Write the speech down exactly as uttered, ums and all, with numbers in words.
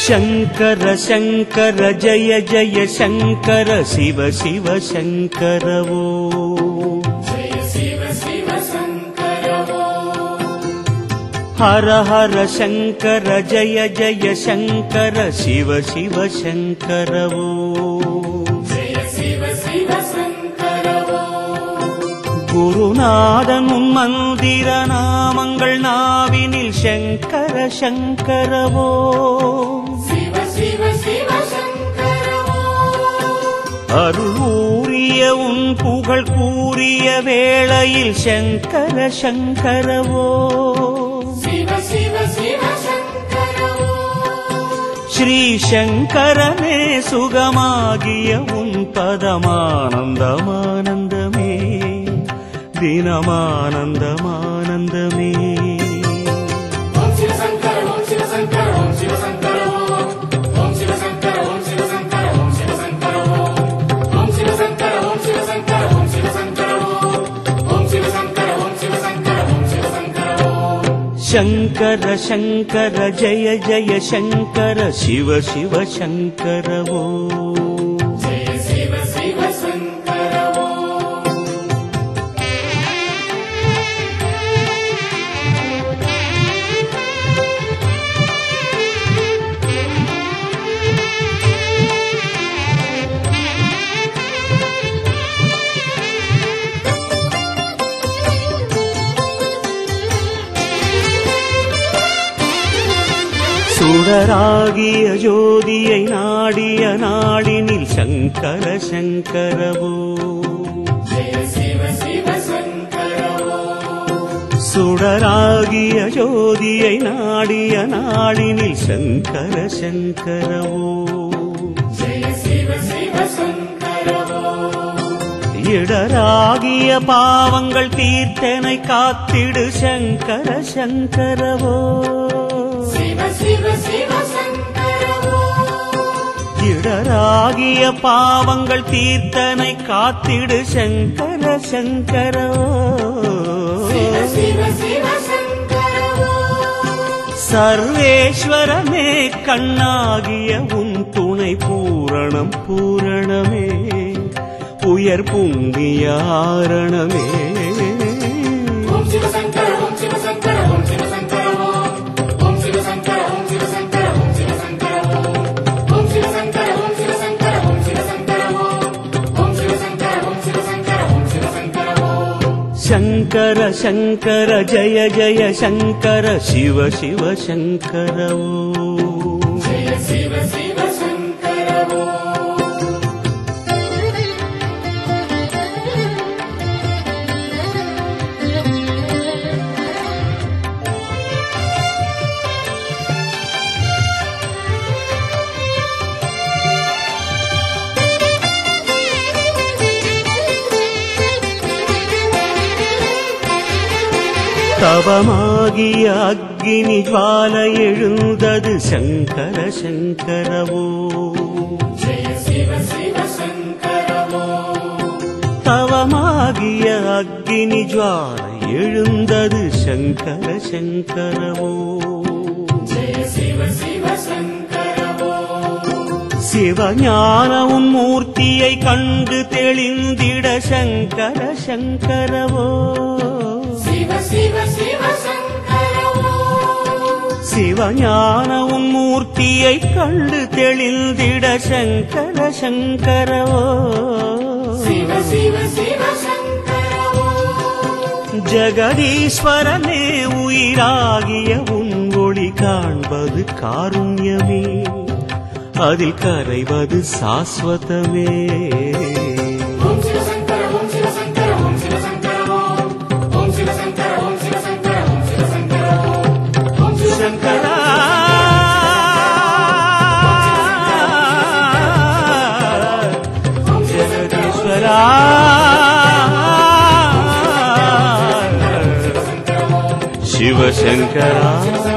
शंकर शंकर जय जय शंकर शिव शिव शंकर वो जय शिव शिव शंकर वो हर हर शंकर जय जय शंकर शिव शिव शंकर वो जय शिव शिव शंकर वो गुरुनाथन मंदिर नामंगल नाविनिल शंकर शंकर वो शिव शिव शिव शंकर वो अरुळूरिय उन पुगळ கூறிய வேளையில் शंकर शंकर वो शिव शिव शिव शंकर वो श्री शंकरने सुगमागिय उन पदमानंदमानंदमे दिनमानंदमानंदमे ओम शिव शंकर ओम शिव शंकर ओम शिव शंकर ओम शिव शंकर ओम शिव शंकर ओम शिव शंकर ओम शिव शंकर ओम शिव शंकर ओम शिव शंकर ओम शिव शंकर ओम शिव शंकर ओम शिव शंकर शंकर शंकर जय जय शंकर शिव शिव शंकर वो जय शिव शिव शंकर वो சுடராகிய ஜோதியை நாடிய நாடினில் शंकर शंकर वो जय शिव शिव शंकर वो சுடராகிய ஜோதியை நாடிய நாடினில் शंकर शंकर वो जय शिव शिव शंकर वो இடராகிய பாவங்கள் தீர்த்தனை காத்திடு शंकर शंकर वो शिव शिव शिव शंकर वो இடராகிய பாவங்கள் தீர்த்தனை காத்திடு शंकर शंकर वो शिव शिव शिव शंकर वो सर्वेश्वरने கண்ணாகிய உன் துணை பூரணம் பூரணமே உயர் புண்ணிய ஆரணமே ओम शिव शंकर ओम शिव शंकर ओम शिव शंकर ओम शिव शंकर ओम शिव शंकर ओम शिव शंकर ओम शिव शंकर ओम शिव शंकर ओम शिव शंकर ओम शिव शंकर ओम शिव शंकर ओम शिव शंकर शंकर शंकर जय जय शंकर शिव शिव शंकर वो जय शिव शिव शंकर वो தவமாகிய அக்னி ஜ்வாலை எழுந்தது शंकर शंकर वो जय शिव शिव शंकर वो தவமாகிய அக்னி ஜ்வாலை எழுந்தது शंकर शंकर वो जय शिव शिव शंकर वो சிவஞான உன் மூர்த்தியை கண்டு தெளிந்திட शंकर शंकर वो शिव शिव शिव शंकर वो சிவஞான உன் மூர்த்தியை கண்டு தெளிந்திட शंकर शंकर वो शिव शिव शिव शंकर वो ஜகதீஸ்வரனே உயிராகிய உன் ஒளி காண்பது காருண்யமே அதில் கரைவது சாஸ்வதமே ओम शिव शंकर ओम शिव शंकर ओम शिव शंकर ओम शिव शंकर ओम शिव शंकर ओम शिव शंकर ओम शिव शंकर शंकरा जगदीश्वरा शिव शंकरा